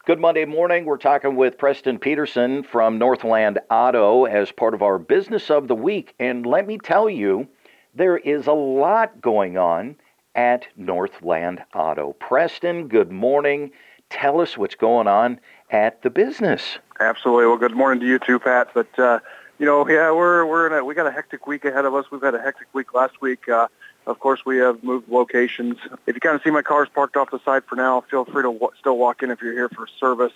Good Monday morning. We're talking with Preston Peterson from Northland Auto as part of our Business of the Week. And let me tell you, there is a lot going on at Northland Auto. Preston, good morning. Tell us what's going on at the business. Absolutely. Well, good morning to you too, Pat. But we got a hectic week ahead of us. We've had a hectic week last week. Of course, we have moved locations. If you kind of see my cars parked off the side for now, feel free to still walk in if you're here for service.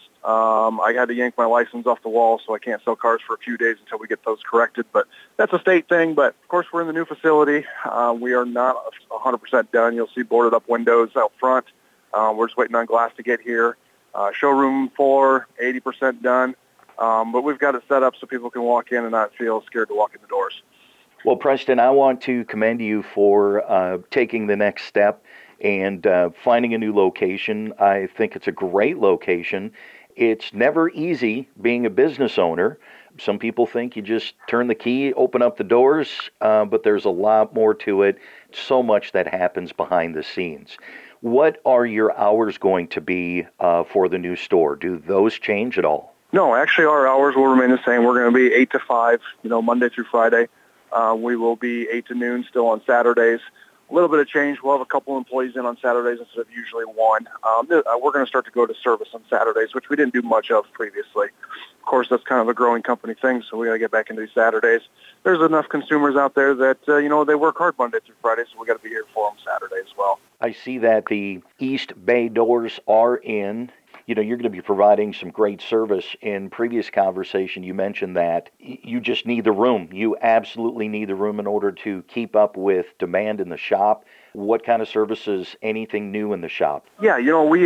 I had to yank my license off the wall, so I can't sell cars for a few days until we get those corrected. But that's a state thing. But, of course, we're in the new facility. We are not 100% done. You'll see boarded up windows out front. We're just waiting on glass to get here. Showroom floor, 80% done. But we've got it set up so people can walk in and not feel scared to walk in the doors. Well, Preston, I want to commend you for taking the next step and finding a new location. I think it's a great location. It's never easy being a business owner. Some people think you just turn the key, open up the doors, but there's a lot more to it, so much that happens behind the scenes. What are your hours going to be for the new store? Do those change at all? No, actually our hours will remain the same. We're going to be 8 to 5, Monday through Friday. We will be 8 to noon still on Saturdays. A little bit of change. We'll have a couple employees in on Saturdays instead of usually one. We're going to start to go to service on Saturdays, which we didn't do much of previously. Of course, that's kind of a growing company thing, so we got to get back into these Saturdays. There's enough consumers out there that, they work hard Monday through Friday, so we got to be here for them Saturday as well. I see that the East Bay doors are in. You're going to be providing some great service. In previous conversation, you mentioned that you just need the room. You absolutely need the room in order to keep up with demand in the shop. What kind of services, anything new in the shop? Yeah, we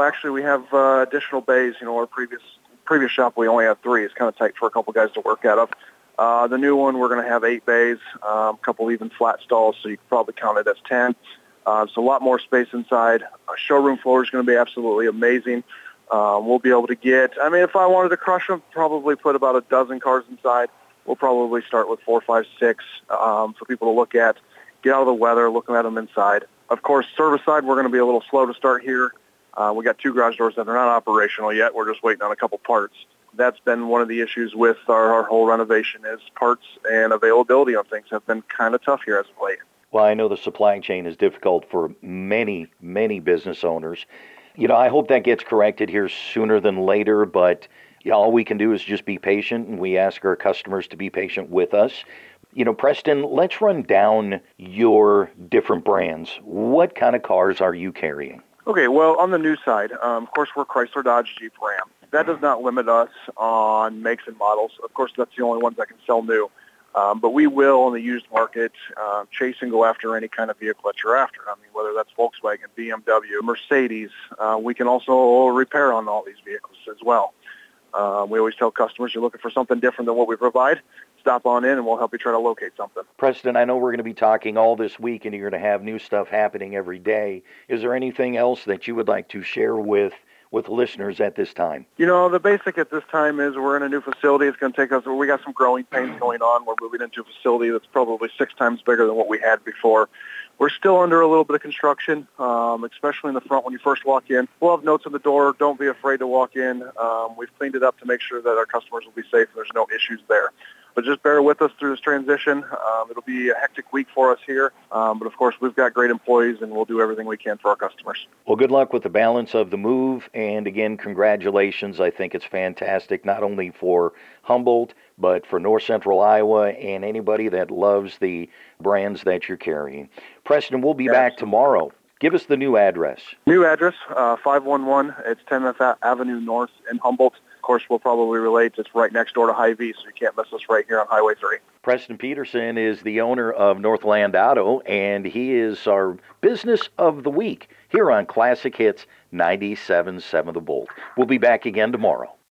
have additional bays. Our previous shop, we only had 3. It's kind of tight for a couple guys to work out of. The new one, we're going to have 8 bays, a couple even flat stalls, so you can probably count it as 10. So a lot more space inside. Our showroom floor is going to be absolutely amazing. We'll be able to get, if I wanted to crush them, probably put about a dozen cars inside. We'll probably start with 4, 5, 6 for people to look at, get out of the weather, looking at them inside. Of course, service side, we're going to be a little slow to start here. We got 2 garage doors that are not operational yet. We're just waiting on a couple parts. That's been one of the issues with our whole renovation is parts and availability on things have been kind of tough here as of late. Well, I know the supply chain is difficult for many, many business owners. I hope that gets corrected here sooner than later, but all we can do is just be patient, and we ask our customers to be patient with us. Preston, let's run down your different brands. What kind of cars are you carrying? Okay, well, on the new side, of course, we're Chrysler, Dodge, Jeep, Ram. That does not limit us on makes and models. Of course, that's the only ones that can sell new. But we will, in the used market, chase and go after any kind of vehicle that you're after. Whether that's Volkswagen, BMW, Mercedes. We can also repair on all these vehicles as well. We always tell customers, you're looking for something different than what we provide, stop on in and we'll help you try to locate something. Preston, I know we're going to be talking all this week and you're going to have new stuff happening every day. Is there anything else that you would like to share with listeners at this time? The basic at this time is we're in a new facility. It's going to take us, we got some growing pains going on. We're moving into a facility that's probably 6 times bigger than what we had before. We're still under a little bit of construction, especially in the front when you first walk in. We'll have notes on the door. Don't be afraid to walk in. We've cleaned it up to make sure that our customers will be safe and there's no issues there. But just bear with us through this transition. It'll be a hectic week for us here. But, of course, we've got great employees, and we'll do everything we can for our customers. Well, good luck with the balance of the move. And, again, congratulations. I think it's fantastic, not only for Humboldt, but for North Central Iowa and anybody that loves the brands that you're carrying. Preston, we'll be back tomorrow. Give us the new address. New address, 511. It's 10th Avenue North in Humboldt. Of course, we'll probably relate. It's right next door to Hy-Vee, so you can't miss us right here on Highway 3. Preston Peterson is the owner of Northland Auto, and he is our Business of the Week here on Classic Hits 97.7 The Bolt. We'll be back again tomorrow.